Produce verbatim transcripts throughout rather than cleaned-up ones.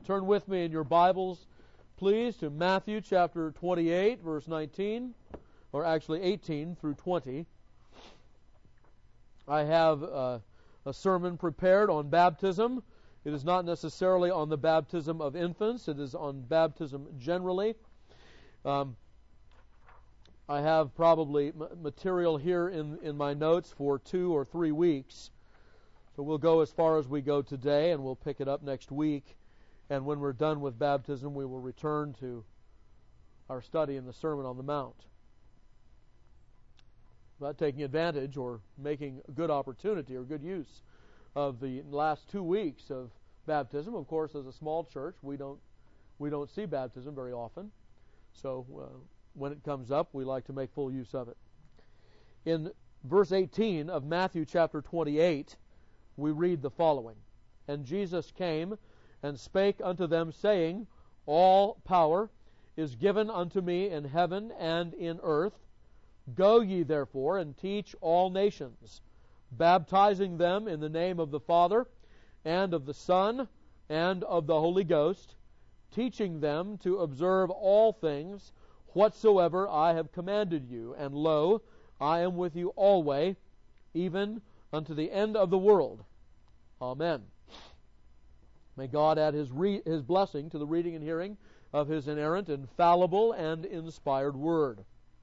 Turn with me in your Bibles, please, to Matthew chapter twenty-eight, verse nineteen, or actually eighteen through twenty. I have uh, a sermon prepared on baptism. It is not necessarily on the baptism of infants. It is on baptism generally. Um, I have probably material here in, in my notes for two or three weeks. So we'll go as far as we go today, and we'll pick it up next week. And when we're done with baptism, we will return to our study in the Sermon on the Mount. Not taking advantage or making a good opportunity or good use of the last two weeks of baptism. Of course, as a small church, we don't we don't see baptism very often. So uh, when it comes up, we like to make full use of it. In verse eighteen of Matthew chapter twenty-eight, we read the following: "And Jesus came and spake unto them, saying, All power is given unto me in heaven and in earth. Go ye therefore and teach all nations, baptizing them in the name of the Father, and of the Son, and of the Holy Ghost, teaching them to observe all things whatsoever I have commanded you. And lo, I am with you always, even unto the end of the world. Amen." May God add His, re- His blessing to the reading and hearing of His inerrant, infallible, and inspired Word.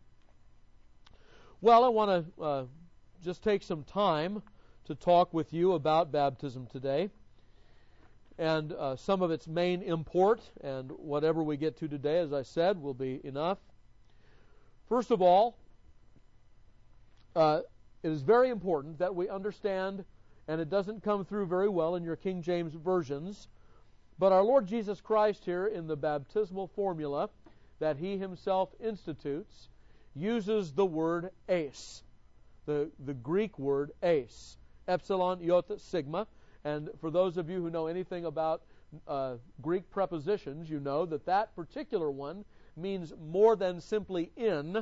Well, I want to uh, just take some time to talk with you about baptism today, and uh, some of its main import, and whatever we get to today, as I said, will be enough. First of all, uh, it is very important that we understand, and it doesn't come through very well in your King James versions, but our Lord Jesus Christ here in the baptismal formula that He Himself institutes uses the word eis, the, the Greek word eis, epsilon, iota, sigma. And for those of you who know anything about uh, Greek prepositions, you know that that particular one means more than simply in.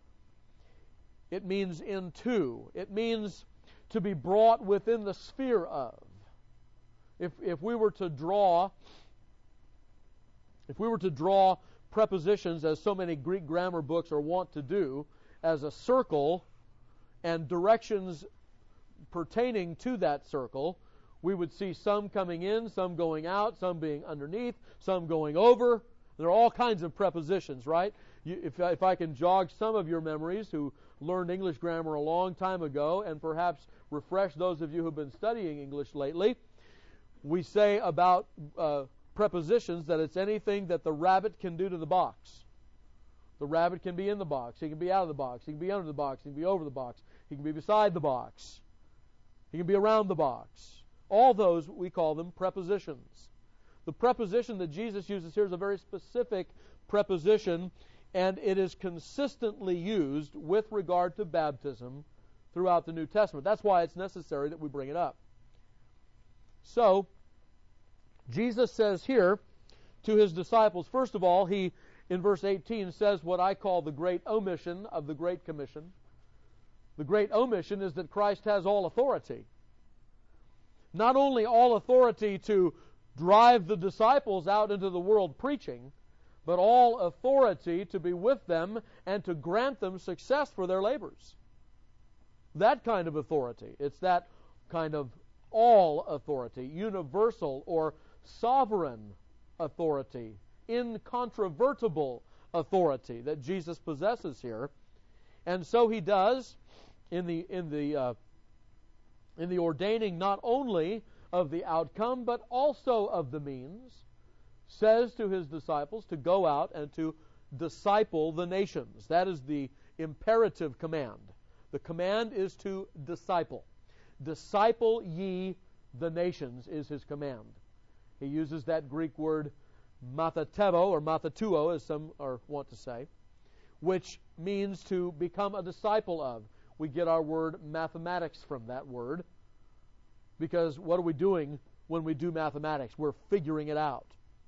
It means into. It means to be brought within the sphere of. If if we were to draw, if we were to draw prepositions, as so many Greek grammar books are wont to do, as a circle and directions pertaining to that circle, we would see some coming in, some going out, some being underneath, some going over. There are all kinds of prepositions, right? You, if, if I can jog some of your memories who learned English grammar a long time ago, and perhaps refresh those of you who have been studying English lately, we say about uh, prepositions that it's anything that the rabbit can do to the box. The rabbit can be in the box. He can be out of the box. He can be under the box. He can be over the box. He can be beside the box. He can be around the box. All those, we call them prepositions. The preposition that Jesus uses here is a very specific preposition, and it is consistently used with regard to baptism throughout the New Testament. That's why it's necessary that we bring it up. So, Jesus says here to His disciples, first of all, He, in verse eighteen, says what I call the great omission of the Great Commission. The great omission is that Christ has all authority. Not only all authority to drive the disciples out into the world preaching, but all authority to be with them and to grant them success for their labors. That kind of authority. It's that kind of all authority, universal or sovereign authority, incontrovertible authority that Jesus possesses here. And so He does in the in the uh, in the ordaining not only of the outcome but also of the means, says to His disciples to go out and to disciple the nations. That is the imperative command. The command is to disciple. Disciple ye the nations is His command. He uses that Greek word mathatevo, or mathatuo, as some are want to say, which means to become a disciple of. We get our word mathematics from that word, because what are we doing when we do mathematics? We're figuring it out.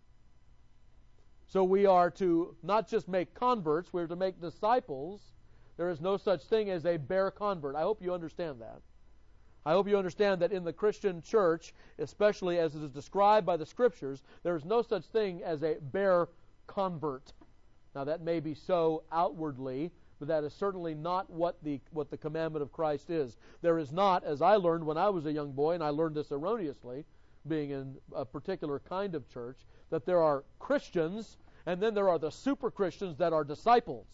So we are to not just make converts, we're to make disciples. There is no such thing as a bare convert. I hope you understand that. I hope you understand that in the Christian church, especially as it is described by the Scriptures, there is no such thing as a bare convert. Now that may be so outwardly, but that is certainly not what the what the commandment of Christ is. There is not, as I learned when I was a young boy, and I learned this erroneously, being in a particular kind of church, that there are Christians, and then there are the super Christians that are disciples.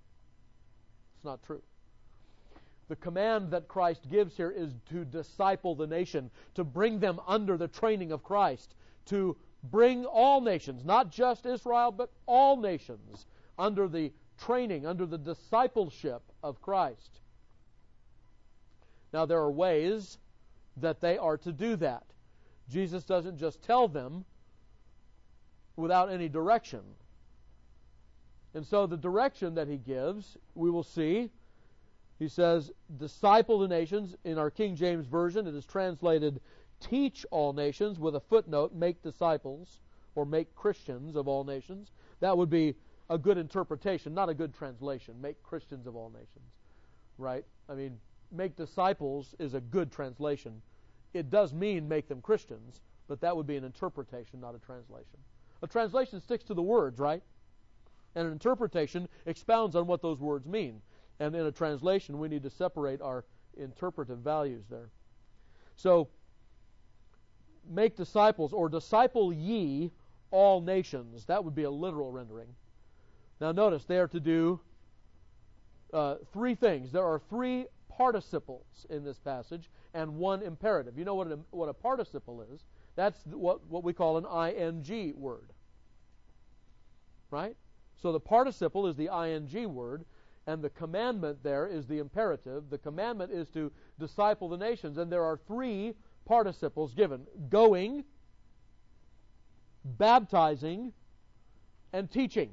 It's not true. The command that Christ gives here is to disciple the nation, to bring them under the training of Christ, to bring all nations, not just Israel, but all nations, under the training, under the discipleship of Christ. Now, there are ways that they are to do that. Jesus doesn't just tell them without any direction. And so the direction that he gives, we will see, he says, disciple the nations. In our King James Version, it is translated, teach all nations, with a footnote, make disciples, or make Christians of all nations. That would be a good interpretation, not a good translation. Make Christians of all nations. Right? I mean, make disciples is a good translation. It does mean make them Christians, but that would be an interpretation, not a translation. A translation sticks to the words, right? And an interpretation expounds on what those words mean. And in a translation, we need to separate our interpretive values there. So, make disciples, or disciple ye all nations. That would be a literal rendering. Now notice, they are to do uh, thring things. There are three participles in this passage and one imperative. You know what a, what a participle is? That's what, what we call an ing word. Right? So the participle is the ing word, and the commandment there is the imperative. The commandment is to disciple the nations, and there are three participles given: going, baptizing, and teaching.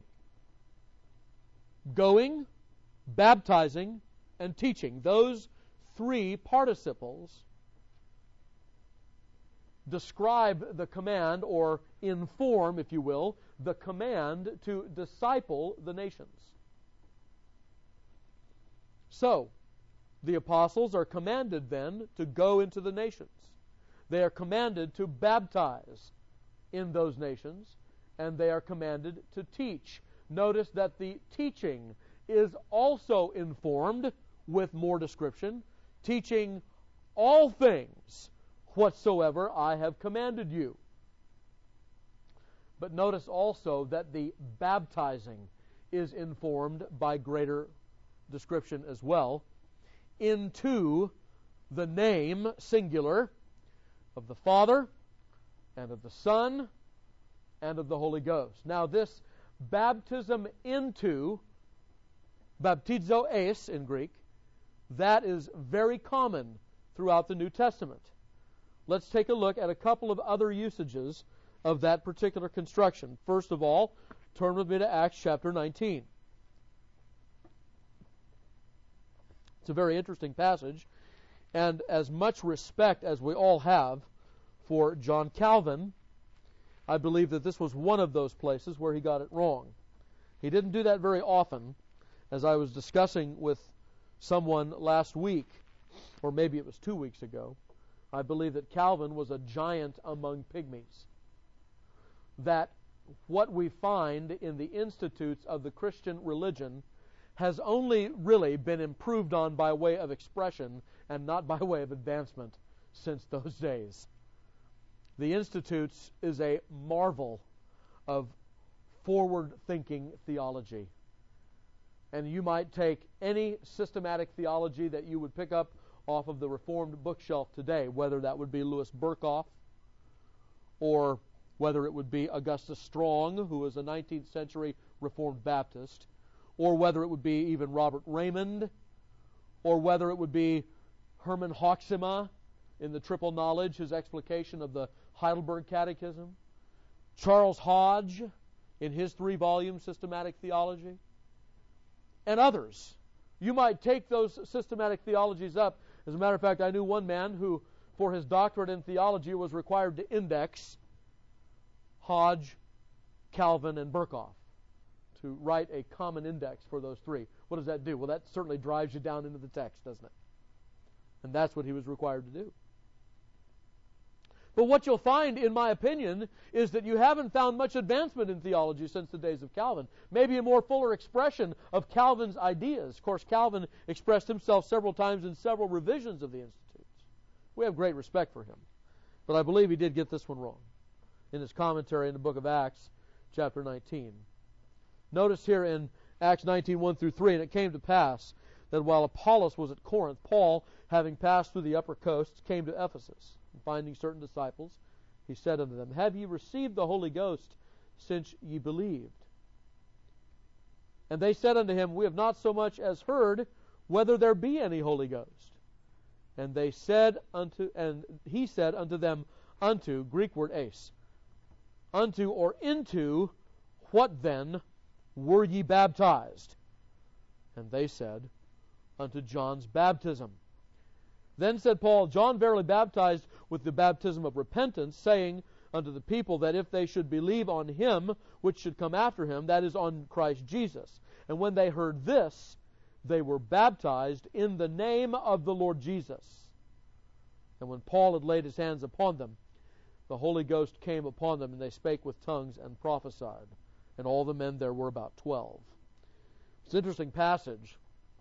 Going, baptizing, and teaching. Those three participles describe the command, or inform, if you will, the command to disciple the nations. So, the apostles are commanded then to go into the nations. They are commanded to baptize in those nations, and they are commanded to teach. Notice that the teaching is also informed with more description, teaching all things whatsoever I have commanded you. But notice also that the baptizing is informed by greater description as well, into the name, singular, of the Father, and of the Son, and of the Holy Ghost. Now this baptism into, baptizo eis in Greek, that is very common throughout the New Testament. Let's take a look at a couple of other usages of that particular construction. First of all, turn with me to Acts chapter nineteen. It's a very interesting passage, and as much respect as we all have for John Calvin, I believe that this was one of those places where he got it wrong. He didn't do that very often. As I was discussing with someone last week, or maybe it was two weeks ago, I believe that Calvin was a giant among pygmies. That what we find in the institutes of the Christian religion has only really been improved on by way of expression and not by way of advancement since those days. The Institutes is a marvel of forward-thinking theology. And you might take any systematic theology that you would pick up off of the Reformed bookshelf today, whether that would be Louis Berkhoff, or whether it would be Augustus Strong, who was a nineteenth century Reformed Baptist, or whether it would be even Robert Raymond, or whether it would be Herman Hoeksema in the Triple Knowledge, his explication of the Heidelberg Catechism, Charles Hodge in his three-volume Systematic Theology, and others. You might take those systematic theologies up. As a matter of fact, I knew one man who, for his doctorate in theology, was required to index Hodge, Calvin, and Berkhoff, to write a common index for those three. What does that do? Well, that certainly drives you down into the text, doesn't it? And that's what he was required to do. But what you'll find, in my opinion, is that you haven't found much advancement in theology since the days of Calvin. Maybe a more fuller expression of Calvin's ideas. Of course, Calvin expressed himself several times in several revisions of the Institutes. We have great respect for him. But I believe he did get this one wrong in his commentary in the book of Acts, chapter nineteen. Notice here in Acts nineteen, one through three, and it came to pass that while Apollos was at Corinth, Paul, having passed through the upper coasts, came to Ephesus. And finding certain disciples, he said unto them, Have ye received the Holy Ghost since ye believed? And they said unto him, We have not so much as heard whether there be any Holy Ghost. And they said unto, and he said unto them, Unto, Greek word eis, unto or into what then were ye baptized? And they said, Unto John's baptism. Then said Paul, John verily baptized with the baptism of repentance, saying unto the people that if they should believe on him which should come after him, that is, on Christ Jesus. And when they heard this, they were baptized in the name of the Lord Jesus. And when Paul had laid his hands upon them, the Holy Ghost came upon them, and they spake with tongues and prophesied. And all the men there were about twelve. It's an interesting passage.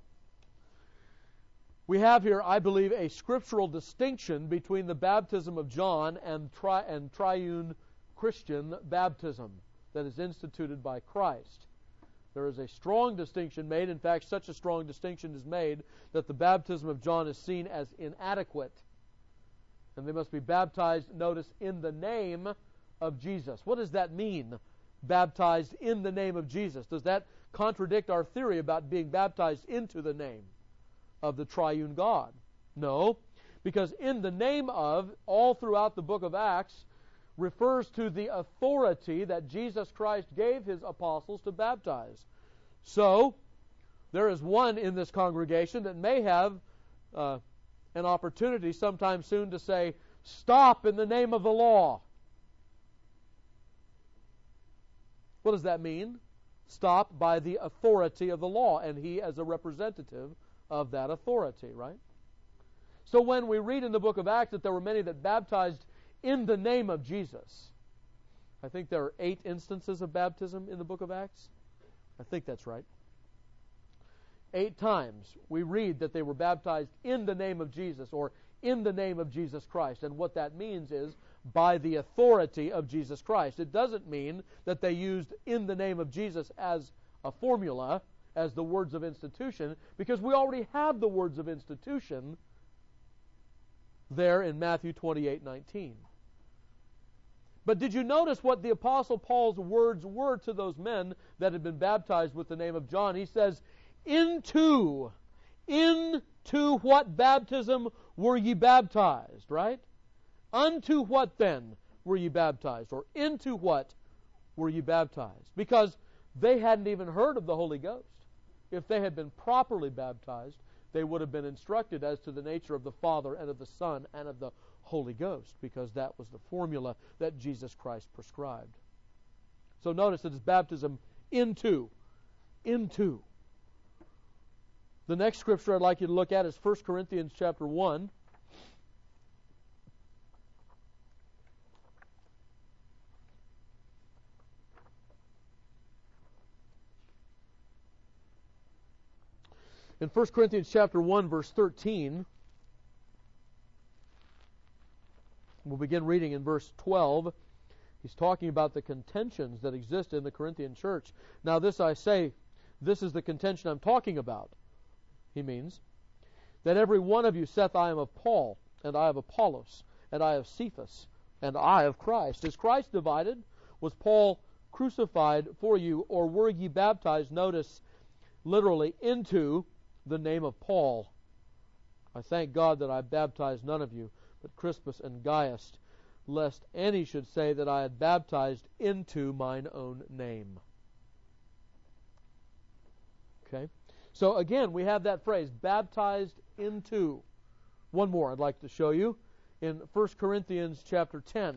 We have here, I believe, a scriptural distinction between the baptism of John and, tri- and triune Christian baptism that is instituted by Christ. There is a strong distinction made. In fact, such a strong distinction is made that the baptism of John is seen as inadequate. And they must be baptized, notice, in the name of Jesus. What does that mean, baptized in the name of Jesus? Does that contradict our theory about being baptized into the name of the triune God? No, because in the name of, all throughout the book of Acts, refers to the authority that Jesus Christ gave his apostles to baptize. So, there is one in this congregation that may have uh, an opportunity sometime soon to say, Stop in the name of the law. What does that mean? Stop by the authority of the law, and he as a representative of that authority, right? So when we read in the book of Acts that there were many that baptized in the name of Jesus, I think there are eight instances of baptism in the book of Acts. I think that's right. Eight times we read that they were baptized in the name of Jesus, or in the name of Jesus Christ. And what that means is by the authority of Jesus Christ. It doesn't mean that they used in the name of Jesus as a formula, as the words of institution, because we already have the words of institution there in Matthew twenty-eight nineteen. But did you notice what the Apostle Paul's words were to those men that had been baptized with the name of John? He says, Into, into what baptism were ye baptized, right? Unto what then were ye baptized? Or into what were ye baptized? Because they hadn't even heard of the Holy Ghost. If they had been properly baptized, they would have been instructed as to the nature of the Father and of the Son and of the Holy Ghost, because that was the formula that Jesus Christ prescribed. So notice that it's baptism into. Into. The next scripture I'd like you to look at is First Corinthians chapter one. In First Corinthians chapter one, verse thirteen, we'll begin reading in verse twelve. He's talking about the contentions that exist in the Corinthian church. Now this I say, this is the contention I'm talking about. He means that every one of you saith, I am of Paul, and I of Apollos, and I of Cephas, and I of Christ. Is Christ divided? Was Paul crucified for you, or were ye baptized, notice, literally, into the name of Paul? I thank God that I baptized none of you, but Crispus and Gaius, lest any should say that I had baptized into mine own name. Okay? So again, we have that phrase, baptized into. One more I'd like to show you in First Corinthians chapter ten.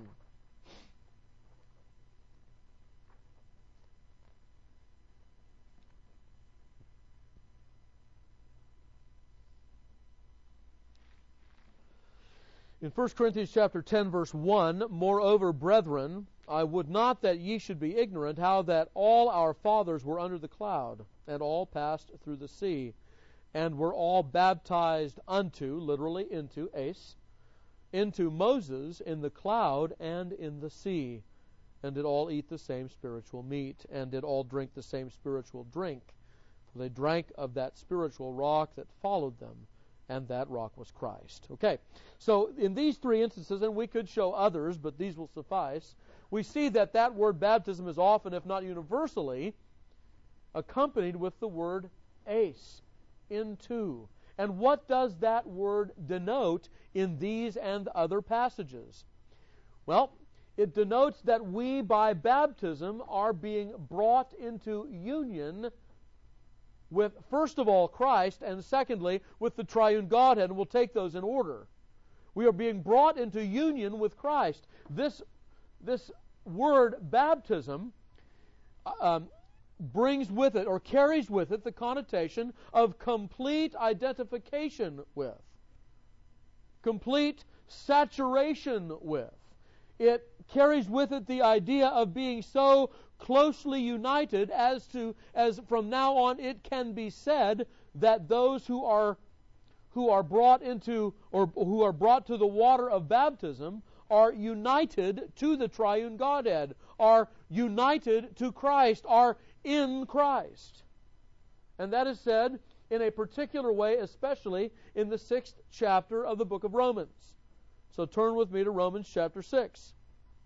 In First Corinthians chapter ten, verse one, "Moreover, brethren, I would not that ye should be ignorant how that all our fathers were under the cloud, and all passed through the sea, and were all baptized unto," literally into, eis, "into Moses in the cloud and in the sea, and did all eat the same spiritual meat, and did all drink the same spiritual drink. For they drank of that spiritual rock that followed them, and that rock was Christ." Okay, so in these three instances, and we could show others, but these will suffice, we see that that word baptism is often, if not universally, accompanied with the word eis, into. And what does that word denote in these and other passages? Well, it denotes that we, by baptism, are being brought into union with, first of all, Christ, and secondly, with the triune Godhead, and we'll take those in order. We are being brought into union with Christ. This, this word baptism um, brings with it, or carries with it, the connotation of complete identification with, complete saturation with. It carries with it the idea of being so closely united as to, as from now on it can be said that those who are who are brought into, or who are brought to the water of baptism are united to the triune Godhead, are united to Christ, are in Christ. And that is said in a particular way, especially in the sixth chapter of the book of Romans. So turn with me to Romans chapter six.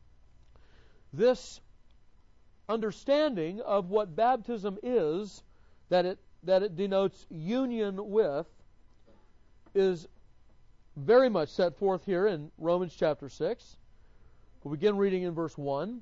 This understanding of what baptism is, that it that it denotes union with, is very much set forth here in Romans chapter six. We'll begin reading in verse one.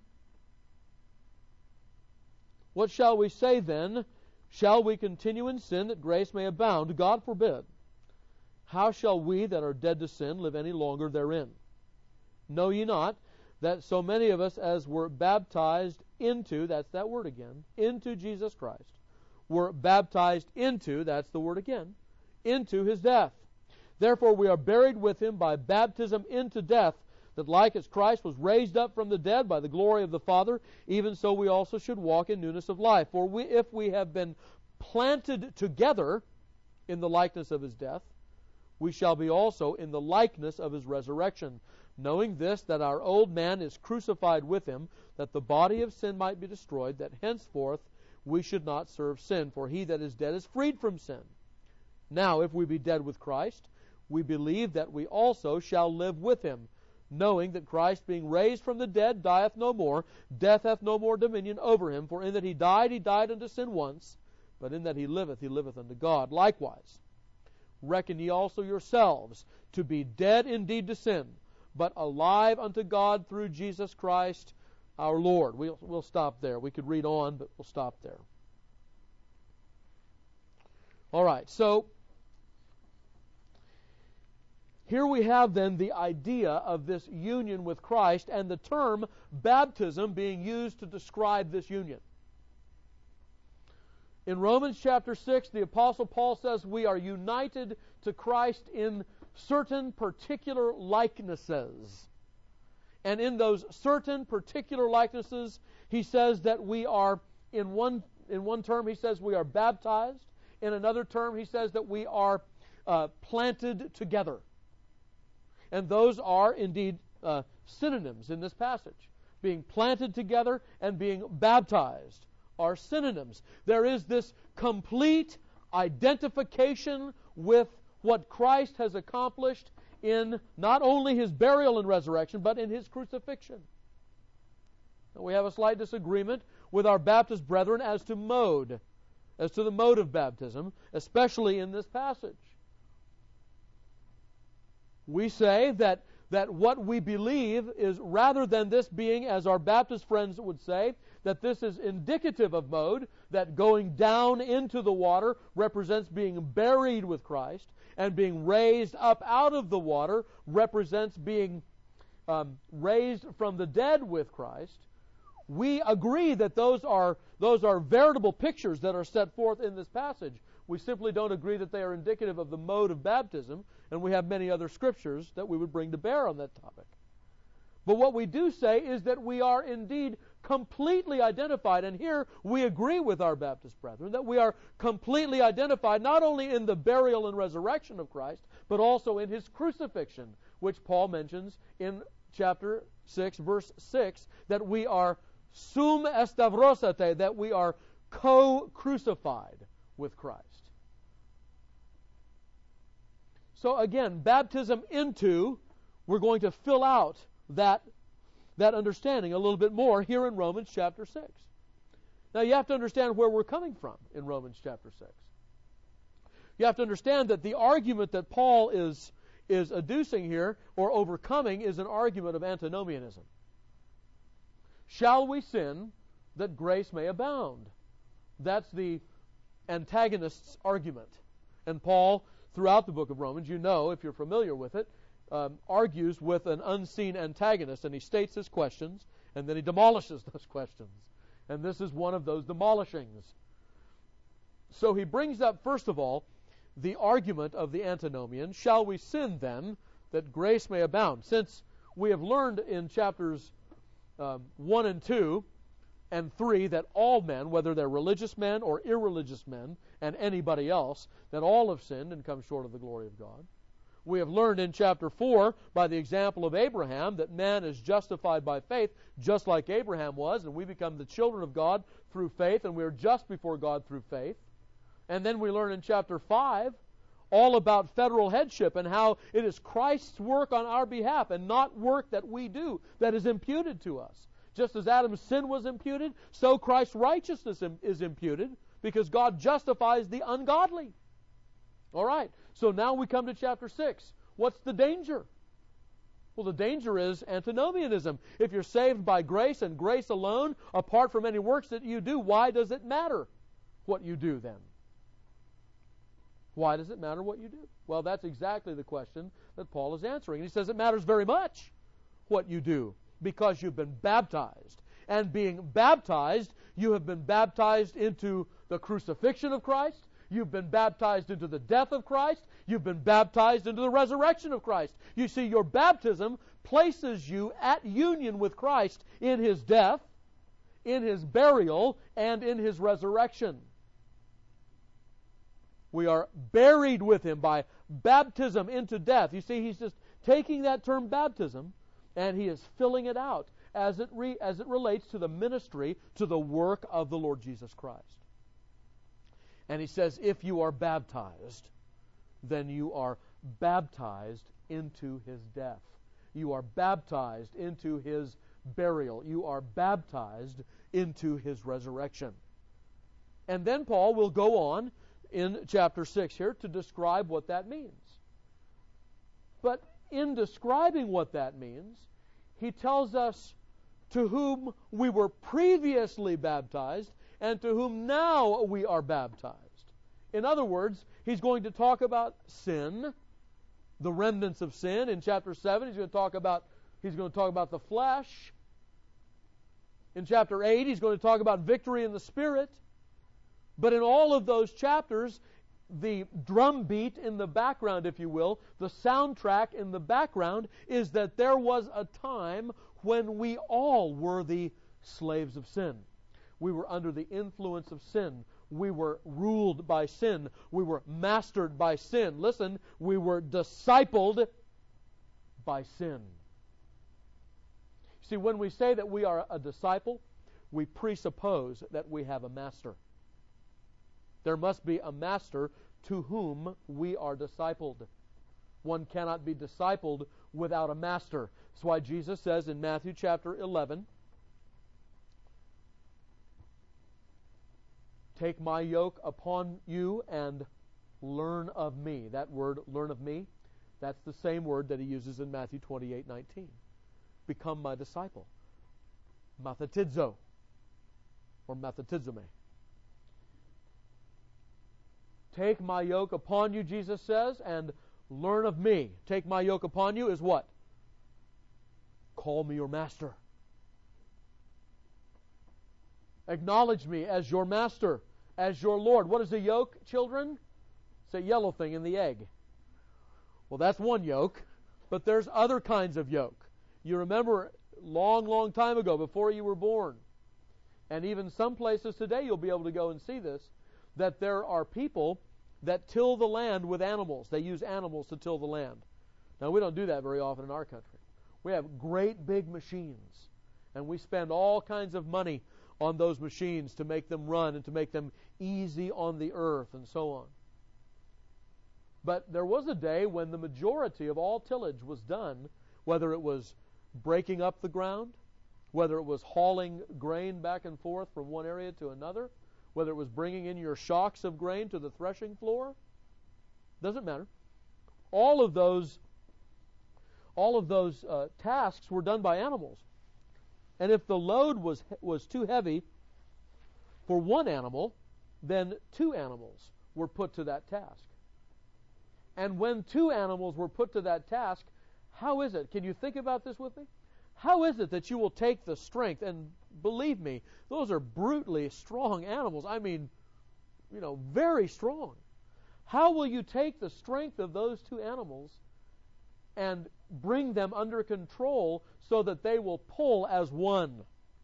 "What shall we say then? Shall we continue in sin that grace may abound? God forbid. How shall we that are dead to sin live any longer therein? Know ye not that so many of us as were baptized into," that's that word again, "into Jesus Christ, were baptized into," that's the word again, "into His death. Therefore we are buried with Him by baptism into death, that like as Christ was raised up from the dead by the glory of the Father, even so we also should walk in newness of life. For we, if we have been planted together in the likeness of His death, we shall be also in the likeness of His resurrection, knowing this, that our old man is crucified with Him, that the body of sin might be destroyed, that henceforth we should not serve sin. For he that is dead is freed from sin. Now, if we be dead with Christ, we believe that we also shall live with Him, knowing that Christ, being raised from the dead, dieth no more, death hath no more dominion over Him. For in that He died, He died unto sin once, but in that He liveth, He liveth unto God. Likewise, reckon ye also yourselves to be dead indeed to sin, but alive unto God through Jesus Christ our Lord." We'll, we'll stop there. We could read on, but we'll stop there. All right, so here we have then the idea of this union with Christ, and the term baptism being used to describe this union. In Romans chapter six, the Apostle Paul says we are united to Christ in certain particular likenesses. And in those certain particular likenesses, he says that we are, in one, in one term he says we are baptized. In another term he says that we are uh, planted together. And those are indeed uh, synonyms in this passage. Being planted together and being baptized are synonyms. There is this complete identification with what Christ has accomplished in not only His burial and resurrection, but in His crucifixion. Now, we have a slight disagreement with our Baptist brethren as to mode, as to the mode of baptism, especially in this passage. We say that, that what we believe is, rather than this being, as our Baptist friends would say, that this is indicative of mode, that going down into the water represents being buried with Christ, and being raised up out of the water represents being um, raised from the dead with Christ. We agree that those are those are veritable pictures that are set forth in this passage. We simply don't agree that they are indicative of the mode of baptism, and we have many other scriptures that we would bring to bear on that topic. But what we do say is that we are indeed completely identified, and here we agree with our Baptist brethren, that we are completely identified not only in the burial and resurrection of Christ, but also in His crucifixion, which Paul mentions in chapter six, verse six, that we are sum estavrosate, that we are co-crucified with Christ. So again, baptism into, we're going to fill out that, that understanding a little bit more here in Romans chapter six. Now you have to understand where we're coming from in Romans chapter six. You have to understand that the argument that Paul is, is adducing here, or overcoming, is an argument of antinomianism. Shall we sin that grace may abound? That's the antagonist's argument. And Paul, throughout the book of Romans, you know, if you're familiar with it, um, argues with an unseen antagonist, and he states his questions, and then he demolishes those questions. And this is one of those demolishings. So he brings up, first of all, the argument of the antinomian, shall we sin then, that grace may abound? Since we have learned in chapters um, one and two and three that all men, whether they're religious men or irreligious men, and anybody else, that all have sinned and come short of the glory of God. We have learned in chapter four, by the example of Abraham, that man is justified by faith, just like Abraham was, and we become the children of God through faith, and we are just before God through faith. And then we learn in chapter five all about federal headship and how it is Christ's work on our behalf and not work that we do that is imputed to us. Just as Adam's sin was imputed, so Christ's righteousness is imputed, because God justifies the ungodly. All right, so now we come to chapter six. What's the danger? Well, the danger is antinomianism. If you're saved by grace and grace alone, apart from any works that you do, why does it matter what you do then? Why does it matter what you do? Well, that's exactly the question that Paul is answering. He says it matters very much what you do, because you've been baptized. And being baptized, you have been baptized into the crucifixion of Christ. You've been baptized into the death of Christ. You've been baptized into the resurrection of Christ. You see, your baptism places you at union with Christ in His death, in His burial, and in His resurrection. We are buried with Him by baptism into death. You see, he's just taking that term baptism and he is filling it out as it re, as it relates to the ministry, to the work of the Lord Jesus Christ. And he says, if you are baptized, then you are baptized into His death. You are baptized into His burial. You are baptized into His resurrection. And then Paul will go on in chapter six here to describe what that means. But in describing what that means, he tells us to whom we were previously baptized and to whom now we are baptized. In other words, he's going to talk about sin, the remnants of sin. In chapter seven, he's going to talk about he's going to talk about the flesh. In chapter eight, he's going to talk about victory in the Spirit. But in all of those chapters, the drum beat in the background, if you will, the soundtrack in the background, is that there was a time when we all were the slaves of sin. We were under the influence of sin. We were ruled by sin. We were mastered by sin. Listen, we were discipled by sin. See, when we say that we are a disciple, we presuppose that we have a master. There must be a master to whom we are discipled. One cannot be discipled without a master. That's why Jesus says in Matthew chapter eleven, take my yoke upon you and learn of me. That word, learn of me, that's the same word that he uses in Matthew twenty-eight nineteen. Become my disciple. Mathetizo, or mathetizome. Take my yoke upon you, Jesus says, and learn of me. Take my yoke upon you is what? Call me your master. Acknowledge me as your master. as your Lord. What is a yoke, children? It's a yellow thing in the egg. Well, that's one yoke, but there's other kinds of yoke. You remember long, long time ago, before you were born, and even some places today you'll be able to go and see this, that there are people that till the land with animals. They use animals to till the land. Now, we don't do that very often in our country. We have great big machines, and we spend all kinds of money on those machines to make them run and to make them easy on the earth and so on. But there was a day when the majority of all tillage was done, whether it was breaking up the ground, whether it was hauling grain back and forth from one area to another, whether it was bringing in your shocks of grain to the threshing floor. Doesn't matter. All of those, all of those uh, tasks were done by animals. And if the load was was too heavy for one animal, then two animals were put to that task. And when two animals were put to that task, how is it? Can you think about this with me? How is it that you will take the strength, and believe me, those are brutally strong animals. I mean, you know, very strong. How will you take the strength of those two animals and bring them under control so that they will pull as one?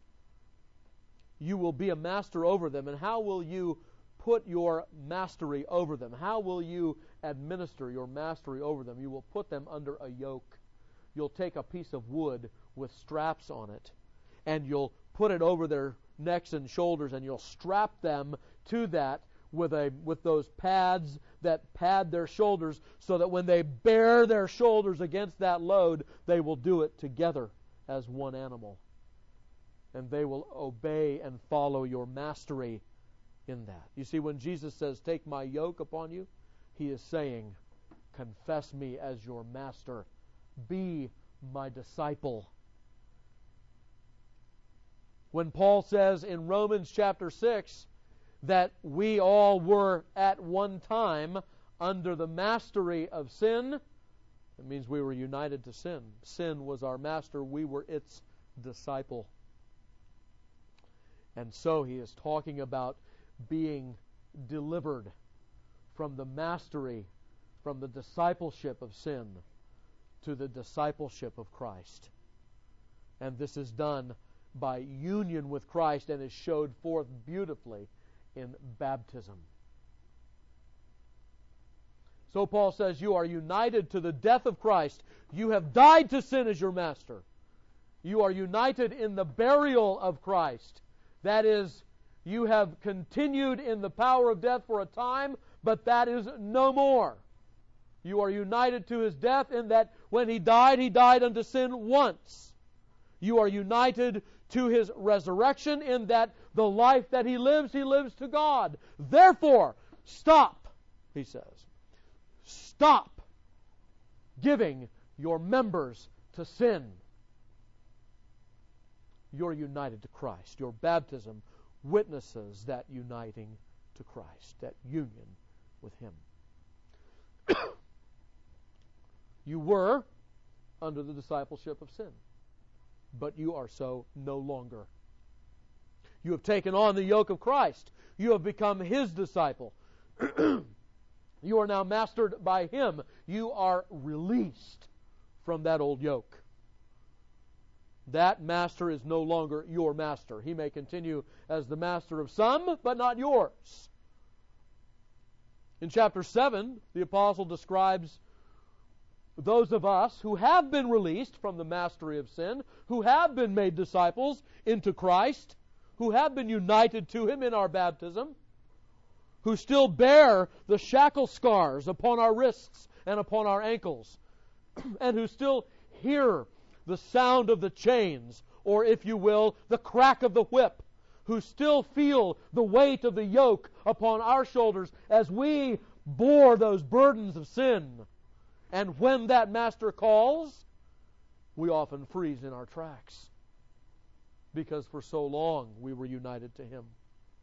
You will be a master over them, and how will you put your mastery over them? How will you administer your mastery over them? You will put them under a yoke. You'll take a piece of wood with straps on it, and you'll put it over their necks and shoulders, and you'll strap them to that with a with those pads that pad their shoulders, so that when they bear their shoulders against that load, they will do it together as one animal. And they will obey and follow your mastery in that. You see, when Jesus says, "Take my yoke upon you," He is saying, confess me as your master. Be my disciple. When Paul says in Romans chapter six that we all were at one time under the mastery of sin, it means we were united to sin. Sin was our master. We were its disciple. And so he is talking about being delivered from the mastery, from the discipleship of sin to the discipleship of Christ. And this is done by union with Christ and is showed forth beautifully in baptism. So Paul says, you are united to the death of Christ. You have died to sin as your master. You are united in the burial of Christ. That is, you have continued in the power of death for a time, but that is no more. You are united to His death in that when He died, He died unto sin once. You are united to His resurrection in that the life that He lives, He lives to God. Therefore, stop, he says. Stop giving your members to sin. You're united to Christ. Your baptism witnesses that uniting to Christ, that union with Him. You were under the discipleship of sin, but you are so no longer. You have taken on the yoke of Christ. You have become His disciple. You are now mastered by Him. You are released from that old yoke. That master is no longer your master. He may continue as the master of some, but not yours. In chapter seven, the apostle describes those of us who have been released from the mastery of sin, who have been made disciples into Christ, who have been united to Him in our baptism, who still bear the shackle scars upon our wrists and upon our ankles, and who still hear the sound of the chains, or if you will, the crack of the whip, who still feel the weight of the yoke upon our shoulders as we bore those burdens of sin. And when that master calls, we often freeze in our tracks, because for so long we were united to Him.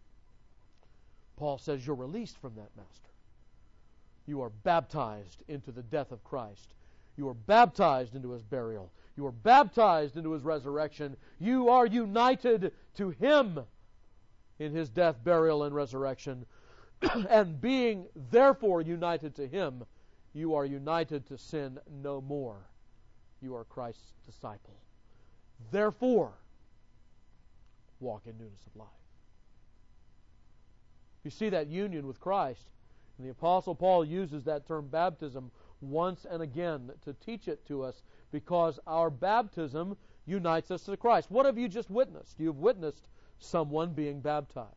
Paul says you're released from that master. You are baptized into the death of Christ. You are baptized into His burial. You are baptized into His resurrection. You are united to Him. in His death, burial, and resurrection, and being therefore united to Him, you are united to sin no more. You are Christ's disciple. Therefore, walk in newness of life. You see that union with Christ. And the Apostle Paul uses that term baptism once and again to teach it to us, because our baptism unites us to Christ. What have you just witnessed? You've witnessed someone being baptized.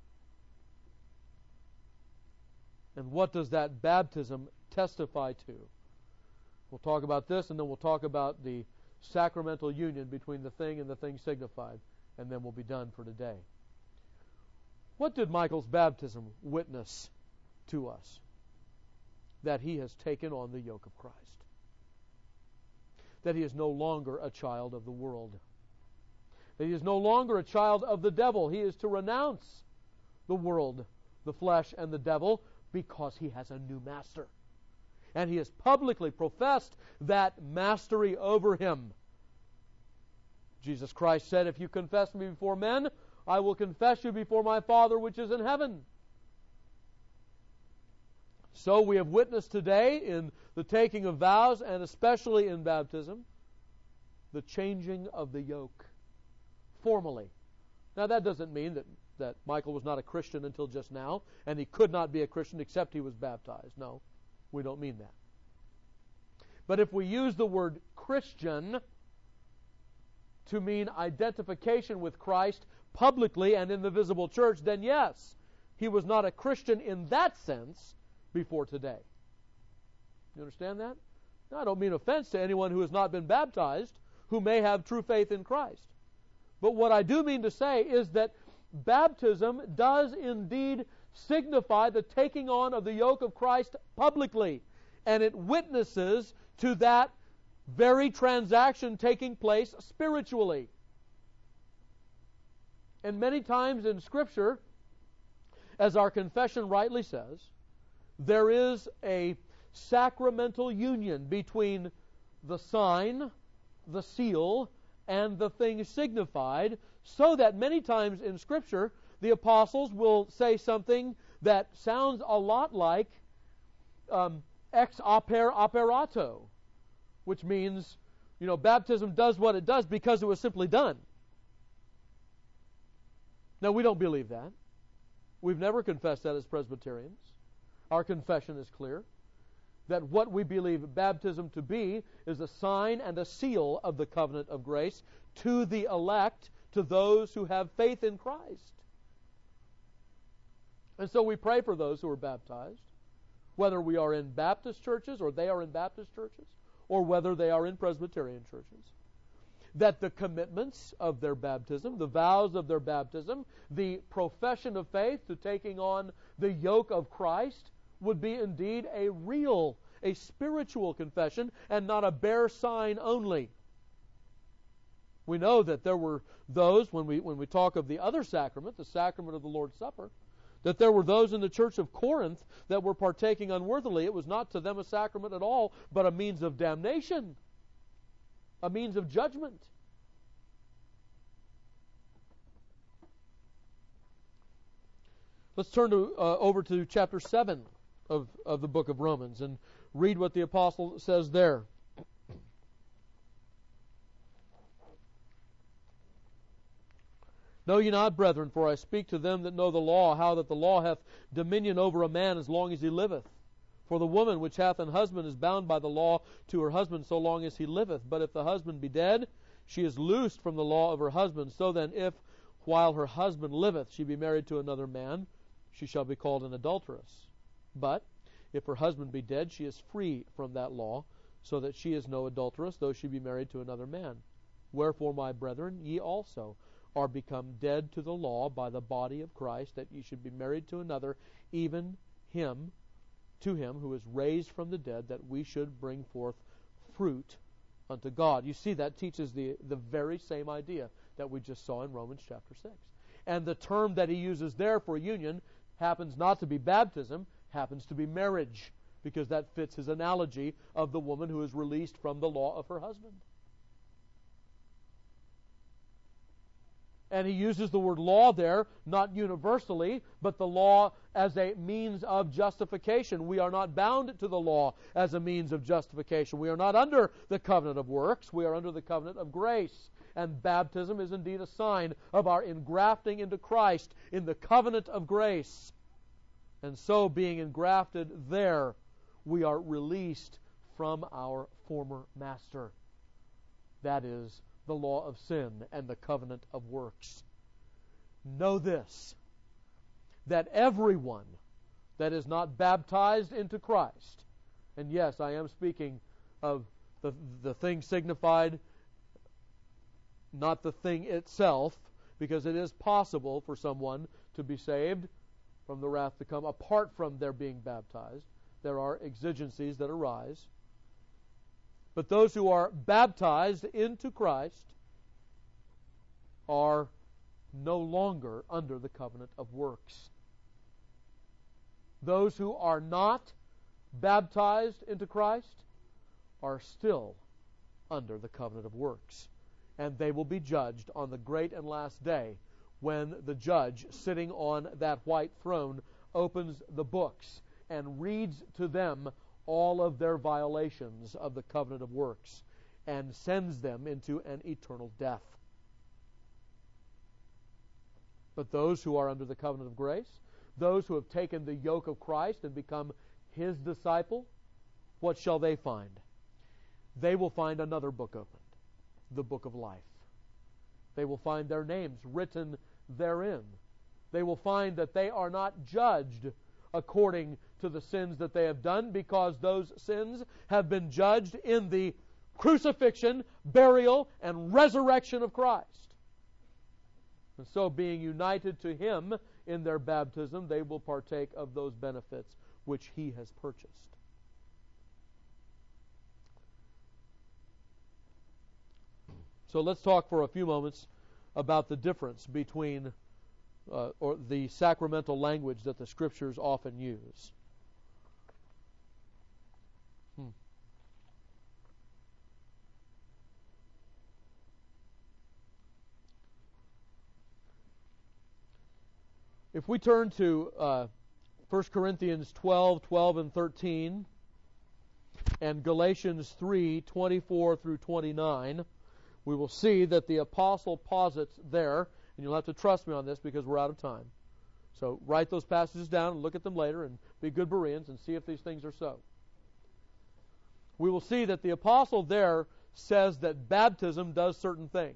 And what does that baptism testify to? We'll talk about this, and then we'll talk about the sacramental union between the thing and the thing signified, and then we'll be done for today. What did Michael's baptism witness to us? That he has taken on the yoke of Christ. That he is no longer a child of the world. That he is no longer a child of the devil. He is to renounce the world, the flesh, and the devil, because he has a new master. And he has publicly professed that mastery over him. Jesus Christ said, if you confess me before men, I will confess you before my Father which is in heaven. So we have witnessed today in the taking of vows, and especially in baptism, the changing of the yoke, formally. Now that doesn't mean that, that Michael was not a Christian until just now, and he could not be a Christian except he was baptized. No, we don't mean that. But if we use the word Christian to mean identification with Christ publicly and in the visible church, then yes, he was not a Christian in that sense before today. You understand that? Now, I don't mean offense to anyone who has not been baptized, who may have true faith in Christ. But what I do mean to say is that baptism does indeed signify the taking on of the yoke of Christ publicly, and it witnesses to that very transaction taking place spiritually. And many times in Scripture, as our confession rightly says, there is a sacramental union between the sign, the seal, and the thing signified, so that many times in Scripture the apostles will say something that sounds a lot like um, ex opere operato, which means, you know, baptism does what it does because it was simply done. Now, we don't believe that. We've never confessed that as Presbyterians. Our confession is clear that what we believe baptism to be is a sign and a seal of the covenant of grace to the elect, to those who have faith in Christ. And so we pray for those who are baptized, whether we are in Baptist churches or they are in Baptist churches, or whether they are in Presbyterian churches, that the commitments of their baptism, the vows of their baptism, the profession of faith to taking on the yoke of Christ would be indeed a real, a spiritual confession and not a bare sign only. We know that there were those, when we when we talk of the other sacrament, the sacrament of the Lord's Supper, that there were those in the church of Corinth that were partaking unworthily. It was not to them a sacrament at all, but a means of damnation, a means of judgment. Let's turn to uh, over to chapter seven of, of the book of Romans and read what the apostle says there. Know ye not, brethren, for I speak to them that know the law, how that the law hath dominion over a man as long as he liveth. For the woman which hath an husband is bound by the law to her husband so long as he liveth. But if the husband be dead, she is loosed from the law of her husband. So then, if while her husband liveth she be married to another man, she shall be called an adulteress. But if her husband be dead, she is free from that law, so that she is no adulteress, though she be married to another man. Wherefore, my brethren, ye also are become dead to the law by the body of Christ, that ye should be married to another, even him, to him who is raised from the dead, that we should bring forth fruit unto God. You see, that teaches the, the very same idea that we just saw in Romans chapter six. And the term that he uses there for union happens not to be baptism, happens to be marriage, because that fits his analogy of the woman who is released from the law of her husband. And he uses the word law there, not universally, but the law as a means of justification. We are not bound to the law as a means of justification. We are not under the covenant of works. We are under the covenant of grace. And baptism is indeed a sign of our engrafting into Christ in the covenant of grace. And so, being engrafted there, we are released from our former master. That is the law of sin and the covenant of works. Know this, that everyone that is not baptized into Christ, and yes, I am speaking of the, the thing signified, not the thing itself, because it is possible for someone to be saved from the wrath to come apart from their being baptized. There are exigencies that arise. But those who are baptized into Christ are no longer under the covenant of works. Those who are not baptized into Christ are still under the covenant of works. And they will be judged on the great and last day, when the judge sitting on that white throne opens the books and reads to them all of their violations of the covenant of works and sends them into an eternal death. But those who are under the covenant of grace, those who have taken the yoke of Christ and become His disciple, what shall they find? They will find another book opened, the book of life. They will find their names written therein. They will find that they are not judged according to the sins that they have done, because those sins have been judged in the crucifixion, burial, and resurrection of Christ. And so, being united to Him in their baptism, they will partake of those benefits which He has purchased. So let's talk for a few moments about the difference between uh, or the sacramental language that the Scriptures often use. Hmm. If we turn to uh, First Corinthians twelve, twelve and thirteen, and Galatians three, twenty-four through twenty-nine, we will see that the apostle posits there, and you'll have to trust me on this because we're out of time. So write those passages down and look at them later and be good Bereans and see if these things are so. We will see that the apostle there says that baptism does certain things.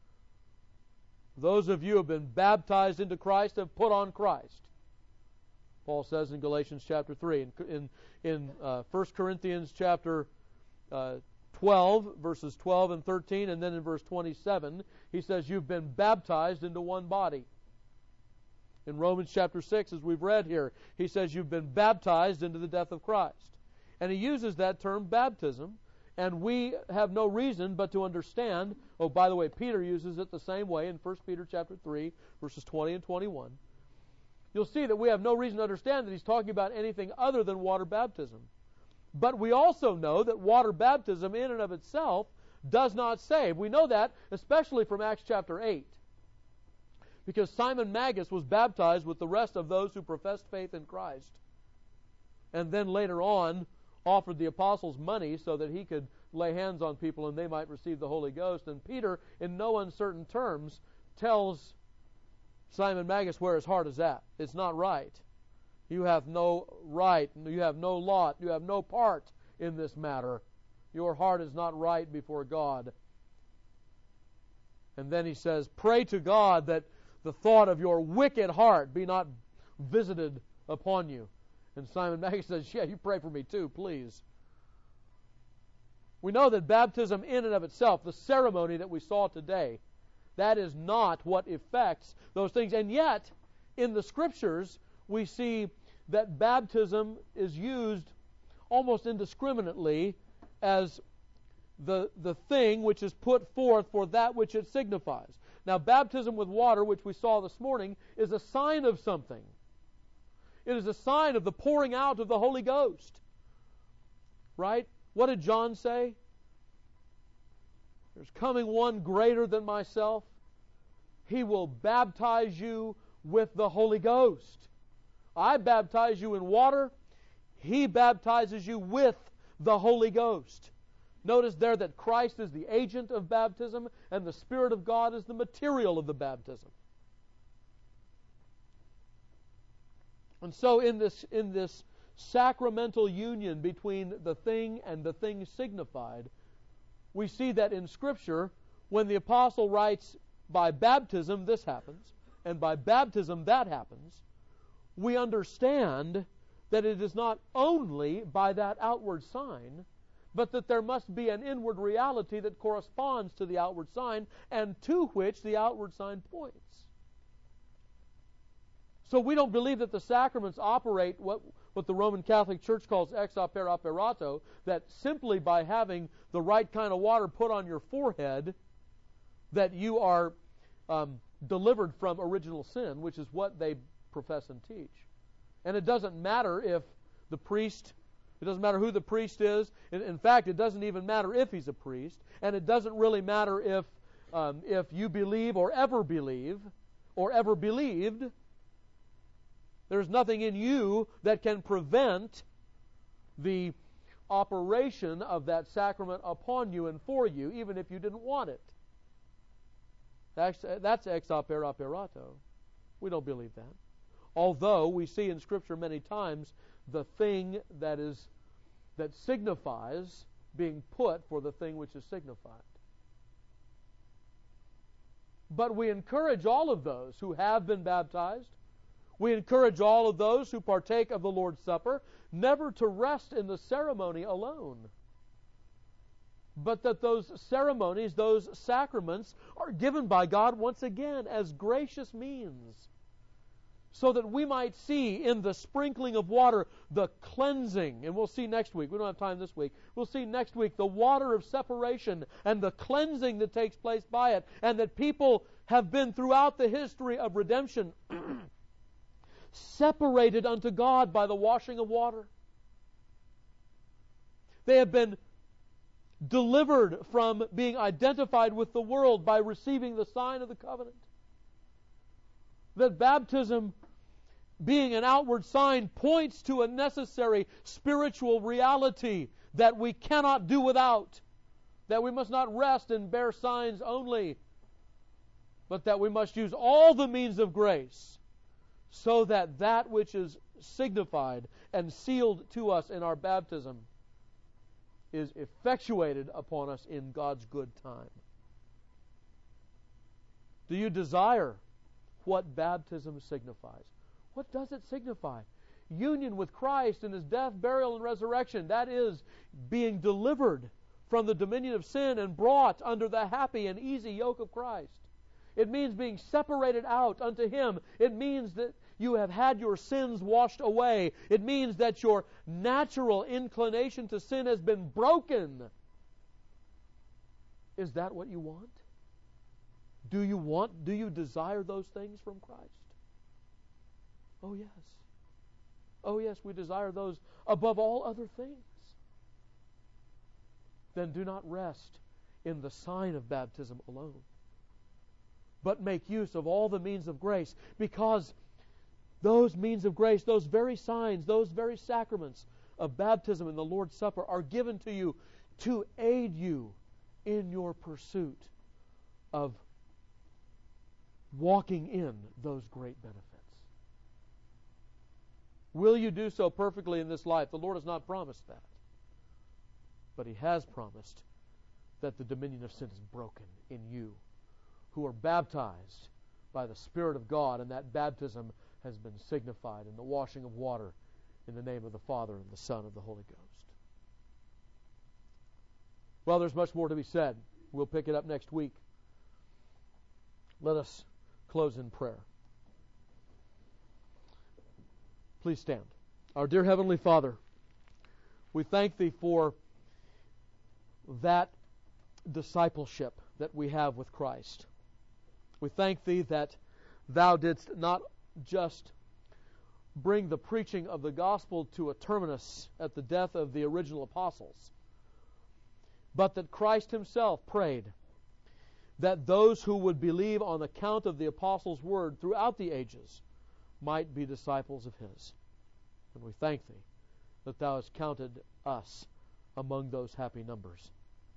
Those of you who have been baptized into Christ have put on Christ. Paul says in Galatians chapter three. In, in, in uh, First Corinthians chapter uh, twelve, verses twelve and thirteen, and then in verse twenty-seven, he says, you've been baptized into one body. In Romans chapter six, as we've read here, he says, you've been baptized into the death of Christ. And he uses that term baptism, and we have no reason but to understand, oh, by the way, Peter uses it the same way in First Peter chapter three, verses twenty and twenty-one. You'll see that we have no reason to understand that he's talking about anything other than water baptism. But we also know that water baptism in and of itself does not save. We know that especially from Acts chapter eight. Because Simon Magus was baptized with the rest of those who professed faith in Christ. And then later on offered the apostles money so that he could lay hands on people and they might receive the Holy Ghost. And Peter, in no uncertain terms, tells Simon Magus where his heart is at. It's not right. You have no right, you have no lot, you have no part in this matter. Your heart is not right before God. And then he says, pray to God that the thought of your wicked heart be not visited upon you. And Simon Magus says, yeah, you pray for me too, please. We know that baptism in and of itself, the ceremony that we saw today, that is not what effects those things. And yet, in the Scriptures, we see that baptism is used almost indiscriminately as the, the thing which is put forth for that which it signifies. Now, baptism with water, which we saw this morning, is a sign of something. It is a sign of the pouring out of the Holy Ghost. Right? What did John say? There's coming one greater than myself, He will baptize you with the Holy Ghost. I baptize you in water. He baptizes you with the Holy Ghost. Notice there that Christ is the agent of baptism and the Spirit of God is the material of the baptism. And so in this, in this sacramental union between the thing and the thing signified, we see that in Scripture, when the apostle writes, by baptism this happens, and by baptism that happens, we understand that it is not only by that outward sign, but that there must be an inward reality that corresponds to the outward sign, and to which the outward sign points. So we don't believe that the sacraments operate what, what the Roman Catholic Church calls ex opere operato, that simply by having the right kind of water put on your forehead, that you are um, delivered from original sin, which is what they profess and teach. And it doesn't matter if the priest, it doesn't matter who the priest is. In, in fact, it doesn't even matter if he's a priest. And it doesn't really matter if, um, if you believe or ever believe or ever believed. There's nothing in you that can prevent the operation of that sacrament upon you and for you, even if you didn't want it. That's, that's ex opere operato. We don't believe that. Although we see in Scripture many times the thing that is that signifies being put for the thing which is signified. But we encourage all of those who have been baptized, we encourage all of those who partake of the Lord's Supper never to rest in the ceremony alone, but that those ceremonies, those sacraments, are given by God once again as gracious means, so that we might see in the sprinkling of water the cleansing, and we'll see next week, we don't have time this week, we'll see next week the water of separation and the cleansing that takes place by it, and that people have been throughout the history of redemption separated unto God by the washing of water. They have been delivered from being identified with the world by receiving the sign of the covenant. That baptism, being an outward sign, points to a necessary spiritual reality that we cannot do without, that we must not rest in bare signs only, but that we must use all the means of grace so that that which is signified and sealed to us in our baptism is effectuated upon us in God's good time. Do you desire what baptism signifies? What does it signify? Union with Christ in His death, burial, and resurrection. That is being delivered from the dominion of sin and brought under the happy and easy yoke of Christ. It means being separated out unto Him. It means that you have had your sins washed away. It means that your natural inclination to sin has been broken. Is that what you want? Do you want, do you desire those things from Christ? Oh yes. Oh yes, we desire those above all other things. Then do not rest in the sign of baptism alone, but make use of all the means of grace, because those means of grace, those very signs, those very sacraments of baptism and the Lord's Supper are given to you to aid you in your pursuit of walking in those great benefits. Will you do so perfectly in this life? The Lord has not promised that. But He has promised that the dominion of sin is broken in you, who are baptized by the Spirit of God, and that baptism has been signified in the washing of water in the name of the Father and the Son and the Holy Ghost. Well, there's much more to be said. We'll pick it up next week. Let us close in prayer. Please stand. Our dear Heavenly Father, we thank Thee for that discipleship that we have with Christ. We thank Thee that Thou didst not just bring the preaching of the gospel to a terminus at the death of the original apostles, but that Christ Himself prayed that those who would believe on account of the apostles' word throughout the ages might be disciples of His. And we thank Thee that Thou hast counted us among those happy numbers.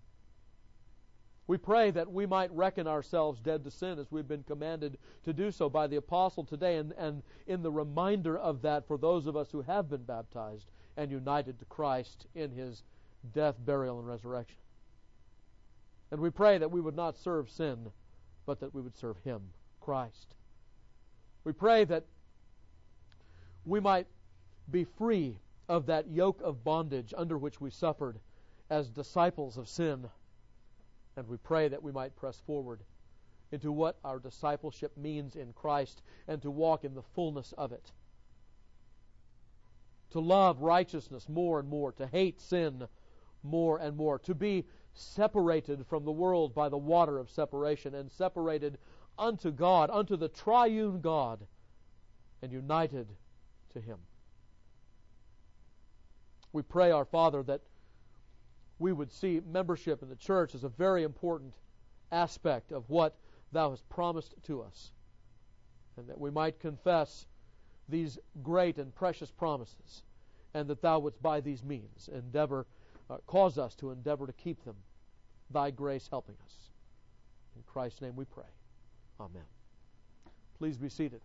We pray that we might reckon ourselves dead to sin as we've been commanded to do so by the apostle today, and, and in the reminder of that for those of us who have been baptized and united to Christ in His death, burial, and resurrection. And we pray that we would not serve sin, but that we would serve Him, Christ. We pray that we might be free of that yoke of bondage under which we suffered as disciples of sin. And we pray that we might press forward into what our discipleship means in Christ and to walk in the fullness of it. To love righteousness more and more, to hate sin more and more, to be separated from the world by the water of separation and separated unto God, unto the triune God, and united to Him. We pray, our Father, that we would see membership in the church as a very important aspect of what Thou hast promised to us, and that we might confess these great and precious promises, and that Thou wouldst by these means endeavor, uh, cause us to endeavor to keep them, Thy grace helping us. In Christ's name we pray. Amen. Please be seated.